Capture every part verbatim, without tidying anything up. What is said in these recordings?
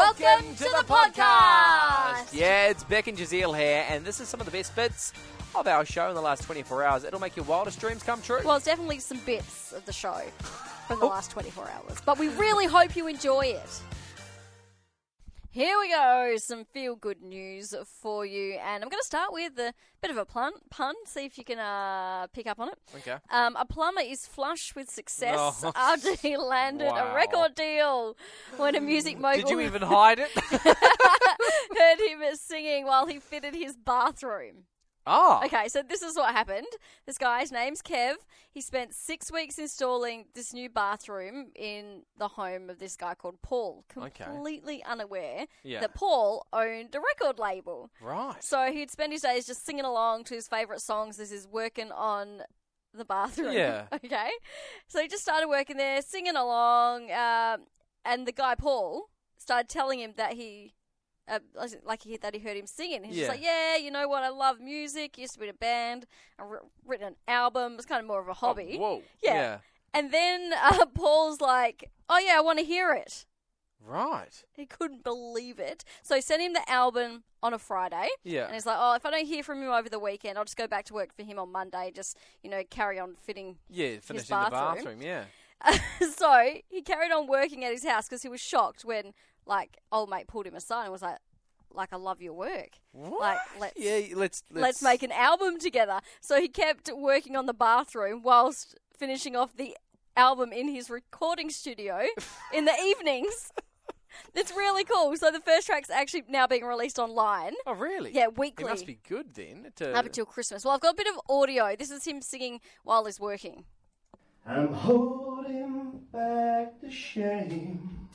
Welcome, Welcome to, to the, the podcast. podcast. Yeah, it's Beck and Jazeel here, and this is some of the best bits of our show in the last twenty-four hours. It'll make your wildest dreams come true. Well, it's definitely some bits of the show from the last twenty-four hours, but we really hope you enjoy it. Here we go, some feel-good news for you, and I'm going to start with a bit of a pun, pun see if you can uh, pick up on it. Okay. Um, a plumber is flush with success Oh. after he landed Wow. a record deal when a music mogul Did you even hide it? heard him singing while he fitted his bathroom. Oh. Okay, so this is what happened. This guy's name's Kev. He spent six weeks installing this new bathroom in the home of this guy called Paul, completely okay. unaware yeah. that Paul owned a record label. Right. So he'd spend his days just singing along to his favourite songs as he's working on the bathroom. Yeah. Okay? So he just started working there, singing along, um, and the guy, Paul, started telling him that he... Uh, like he that he heard him singing. He's yeah. just like, yeah, you know what? I love music. Used to be in a band. I've written an album. It's kind of more of a hobby. Oh, whoa. Yeah. yeah. And then uh, Paul's like, oh yeah, I want to hear it. Right. He couldn't believe it. So he sent him the album on a Friday. Yeah. And he's like, oh, if I don't hear from him over the weekend, I'll just go back to work for him on Monday. Just, you know, carry on fitting Yeah, finishing his bathroom. the bathroom, yeah. So he carried on working at his house because he was shocked when, like, old mate pulled him aside and was like, like, I love your work. What? Like, let's, yeah, let's, let's... let's make an album together. So he kept working on the bathroom whilst finishing off the album in his recording studio in the evenings. It's really cool. So the first track's actually now being released online. Oh, really? Yeah, weekly. It must be good then. To... Up until Christmas. Well, I've got a bit of audio. This is him singing while he's working. I'm holding back the shame.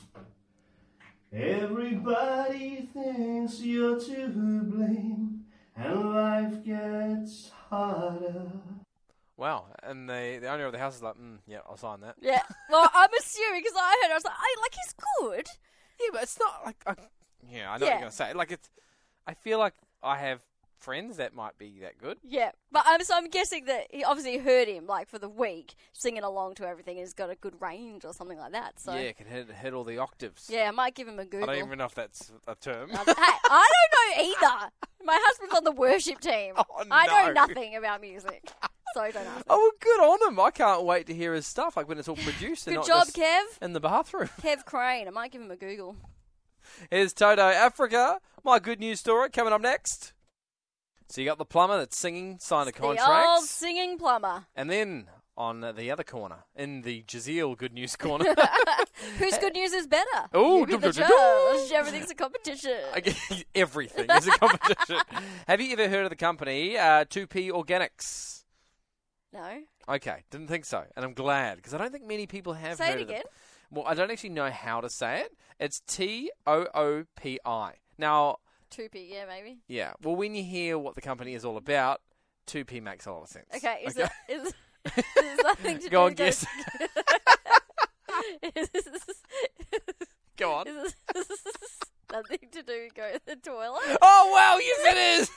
Everybody thinks you're to blame, and life gets harder. Wow, and the the owner of the house is like, mm, yeah, I'll sign that. Yeah, well, I'm assuming because I heard, I was like, I like he's good. Yeah, but it's not like, I, yeah, I know Yeah. what you're gonna say. Like it's, I feel like I have friends that might be that good. Yeah, but um, so I'm guessing that he obviously heard him like for the week singing along to everything. And he's got a good range or something like that. So Yeah, can hit hit all the octaves. yeah, I might give him a Google. I don't even know if that's a term. Um, hey, I don't know either. My husband's on the worship team. Oh, I know no. nothing about music, so don't ask me. Oh, well, good on him. I can't wait to hear his stuff, like when it's all produced and Good not job, just Kev. in the bathroom. Kev Crane. I might give him a Google. Here's Toto Africa. My good news story coming up next. So you got the plumber that's singing, signed a contract. The old singing plumber. And then on the other corner, in the Jazeel good news corner. Whose good news is better? Oh, You be the dum, dum, dum, judge. Everything's a competition. Okay, everything is a competition. Have you ever heard of the company uh, two P Organics? No. Okay, didn't think so. And I'm glad, because I don't think many people have Say heard it of them. again. Well, I don't actually know how to say it. It's T O O P I. Now, two P, yeah, maybe. yeah, well, when you hear what the company is all about, two P makes a lot of sense. Okay, is okay? it is is there something to Go do on, with guess. is this, Go on. is this nothing to do with go to the toilet? Oh, wow, yes, it is.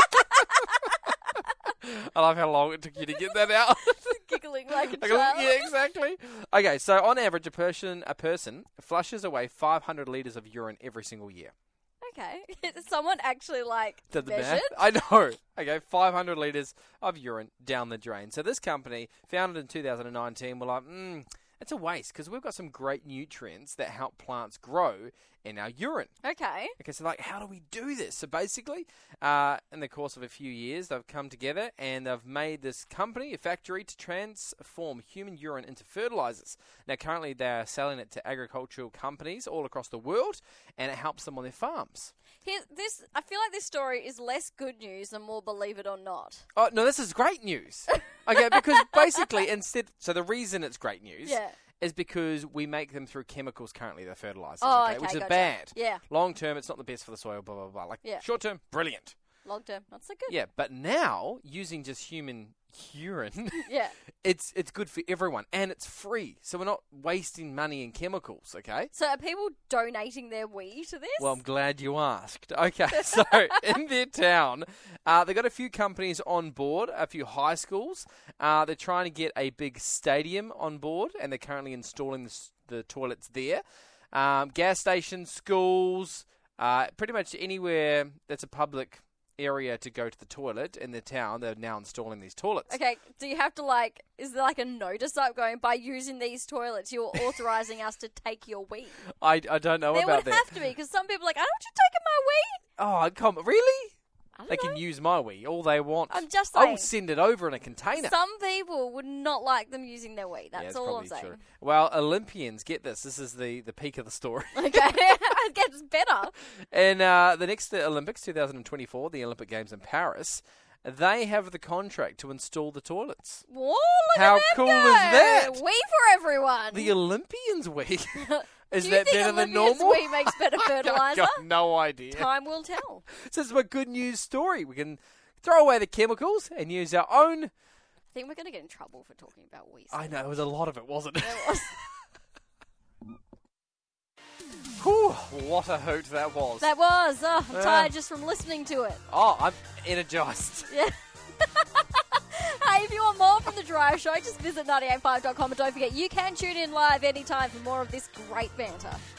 I love how long it took you to get that out. Giggling like a Like, child. yeah, exactly. Okay, so on average, a person a person flushes away five hundred litres of urine every single year. Okay. Someone actually like Did the measured? math? I know. Okay, five hundred litres of urine down the drain. So this company, founded in two thousand nineteen, were like, hmm, it's a waste because we've got some great nutrients that help plants grow in our urine. Okay. Okay, so like, how do we do this? So basically, uh, in the course of a few years, they've come together and they've made this company, a factory, to transform human urine into fertilizers. Now, currently, they're selling it to agricultural companies all across the world, and it helps them on their farms. Here, this I feel like this story is less good news and more believe it or not. Oh, no, this is great news. Okay, because basically, instead, so the reason it's great news Yeah. is because we make them through chemicals currently, the fertilizers, Oh, okay, okay, which is gotcha. bad. Yeah. Long term, it's not the best for the soil, blah, blah, blah. Like, Yeah. short term, brilliant. Long term, not so good. Yeah, but now, using just human urine, Yeah. it's it's good for everyone, and it's free, so we're not wasting money in chemicals, okay? So are people donating their wee to this? Well, I'm glad you asked. Okay, so in their town, uh, they've got a few companies on board, a few high schools. Uh, they're trying to get a big stadium on board, and they're currently installing the, s- the toilets there. Um, gas stations, schools, uh, pretty much anywhere that's a public area to go to the toilet in the town, they're now installing these toilets. Okay, do you have to, like, is there like a notice up going, by using these toilets, you're authorising us to take your wee? I, I don't know There about would that. have to be, because some people are like, I don't want you taking my wee. Oh, come really? I don't They know. can use my wee all they want. I'm just I'll saying. send it over in a container. Some people would not like them using their wee. Yeah, That's it's all I'm probably saying. true. Well, Olympians, get this. This is the, the peak of the story. Okay, it gets better. In uh, the next Olympics, two thousand twenty-four, the Olympic Games in Paris, they have the contract to install the toilets. Whoa, look How at them cool go. is that? Wee for everyone. The Olympians' wee. Is Do you that think better than Olympia's normal? wee makes better I fertilizer? got no idea. Time will tell. So this is a good news story. We can throw away the chemicals and use our own. I think we're going to get in trouble for talking about wee. I know, it was a lot of it, wasn't it? There was. Whew, what a hoot that was. That was. Oh, I'm Yeah. tired just from listening to it. Oh, I'm energized. Yeah. Hey, if you want more from The Drive Show, just visit ninety eight five dot com and don't forget you can tune in live anytime for more of this great banter.